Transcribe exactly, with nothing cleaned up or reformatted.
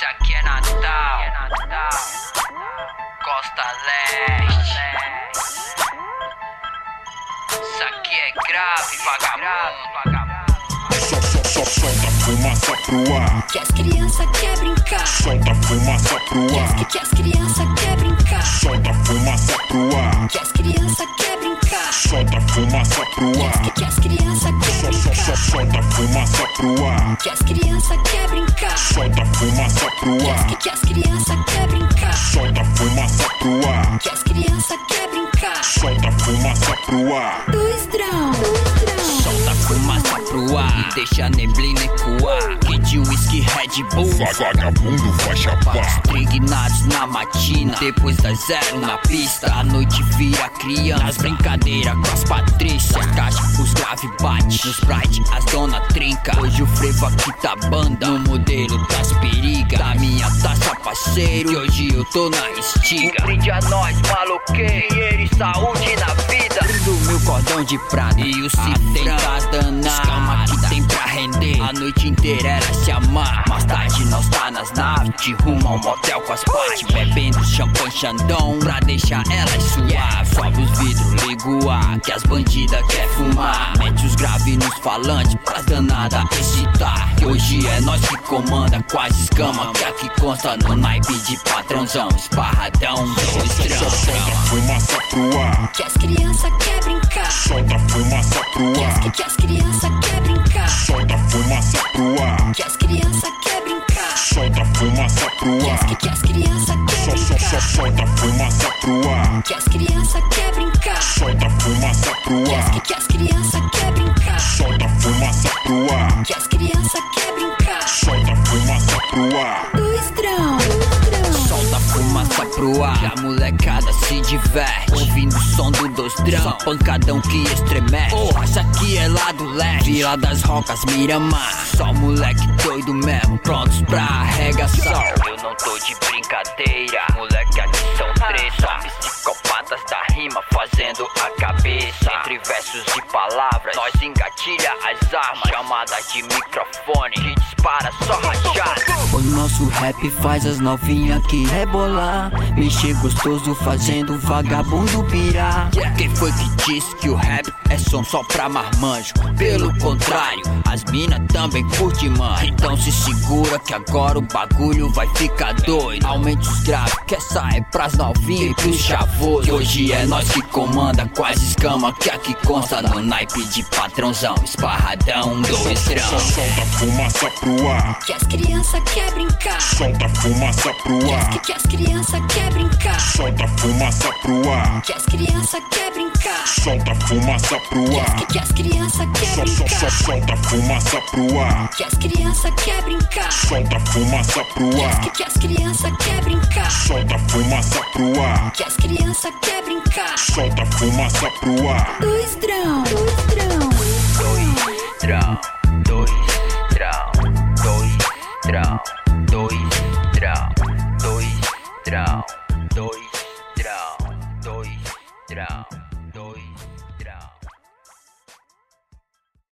Isso aqui é Natal, Costa Leste. Isso aqui é grave, vagabundo. Só solta fumaça pro ar. Que as crianças quer brincar. Solta fumaça pro ar. Que, que as crianças quer brincar. Solta fumaça pro ar. Que as crianças quer brincar. Solta fumaça pro ar. Que, que as crianças quer Só, só, só brincar. solta fumaça pro ar. Que as crianças quer brincar. Solta fumaça pro Que, ar. que as crianças quer brincar. Solta fumaça pro ar. Que as crianças quer brincar. Solta fumaça pro ar. Dois drão, dois drão. Solta fumaça pro ar e deixa a neblina ecoar. Kid, whisky, Red Bull. Vagabundo vai chapar. Estrignados na matina, depois das zero na pista. A noite vira criança, nas brincadeiras com as patrícias. Caixa, os grave bate, nos Pride as dona trinca. Hoje o frevo aqui tá banda, no modelo das perigas. Da minha taça parceiro, que hoje eu tô na estiga. Um brinde a nós, maloqueiro, dinheiro e saúde na vida. Do meu cordão de prata e o cifrão danadas. Calma que tem pra render, a noite inteira ela se amar. Mais tarde nós tá nas naves, de rumo ao motel com as partes. Bebendo champanhe Xandão pra deixar elas suar. Sobe os vidros, liga o ar, que as bandidas quer fumar. Mete os graves nos falantes, pras danadas excitar. Que hoje é nós que comanda com as escamas. Que aqui consta no naipe de patrãozão. Esparradão, dois Só solta trão. fumaça pro ar. Que as crianças quer brincar. Solta fumaça pro Que, ar. que as crianças quer brincar. Solta fumaça pro ar. Que as crianças quer brincar. Solta fumaça pro ar. Que, que as crianças quer Só, só, só brincar. solta fumaça pro ar. Que as crianças quer brincar. Solta fumaça pro Que, ar. que as crianças quer brincar. Solta fumaça pro ar. Que as crianças quer brincar. Solta fumaça pro ar. Dois drão, dois drão. Solta fumaça pro ar, que a molecada se diverte. Ouvindo o som do dois drão, só pancadão que estremece. Porra, isso aqui é lá do leste, Vila das Rocas, Miramar. Só moleque doido mesmo, prontos pra arregaçar. Eu não tô de brincadeira, moleque aqui são três. Só psicopatas da rima fazendo a cabeça. Entre versos e palavras, nós engatilha as armas. Chamada de microfone, que dispara só rajada. O nosso rap faz as novinhas aqui rebolar. Mexer gostoso fazendo vagabundo pirar. Quem foi que disse que o rap é som só pra marmanjo? Pelo contrário, as mina também curte, mano. Então se segura que agora o bagulho vai ficar doido. Aumente os graves, que essa é pras novinhas e pros chavosos. Que hoje é nós que comanda com as escamas. Que aqui consta no naipe de patrãozão. Esparradão, dois Só trão. solta fumaça pro ar. Que as crianças quer brincar. Solta fumaça pro Que, ar. que as crianças quer brincar. Solta fumaça pro ar. Que as crianças quer brincar. Solta fumaça pro ar. Que, que as crianças quer Só, só, só brincar. solta fumaça pro ar. Que as crianças quer brincar. Solta fumaça pro ar. Que, que as crianças quer brincar. Solta fumaça pro ar. Que as crianças quer brincar. Solta fumaça pro ar. Dois drão, dois drão. Dois trão, dois trão, dois trão, dois trão, dois trão.